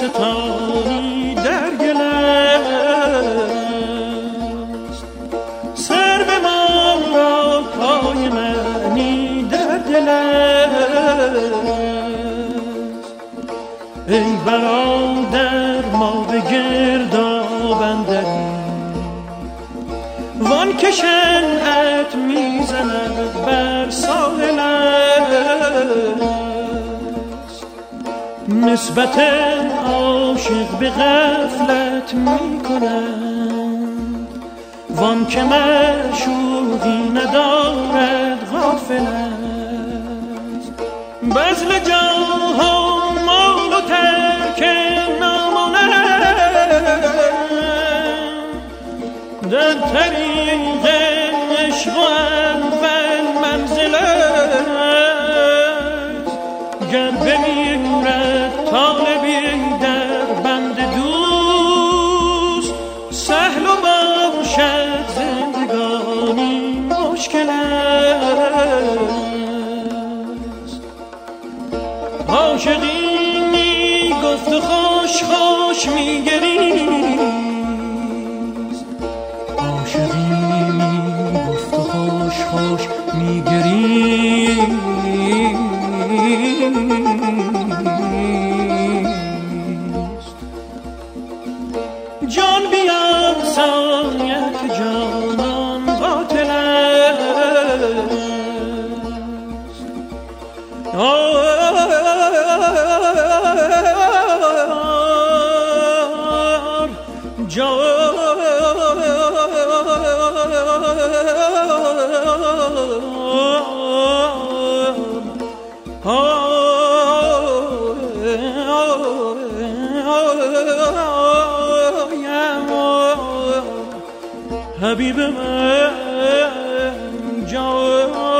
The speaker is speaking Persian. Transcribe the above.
ستانی در گل است، سر به ما را پای منی در دل است. ای برادر ما به گرداب اندریم، وان که شنعت میزند بر ساحل است، نسبت عاشق به غفلت میکنند، وان که معشوقی ندارد غافل است. بذل جاه و مال و ترک نامانند در طریق عشق و اول منزل است. گر بمیرد طالبی در بند دوست، سهل و باشد زندگانی مشکل است. عاشقی می گفت و خوش خوش می گریست، عاشقی می گفت و خوش خوش می گریست. جان بیان سایت جانان باطل است، حبیب من جان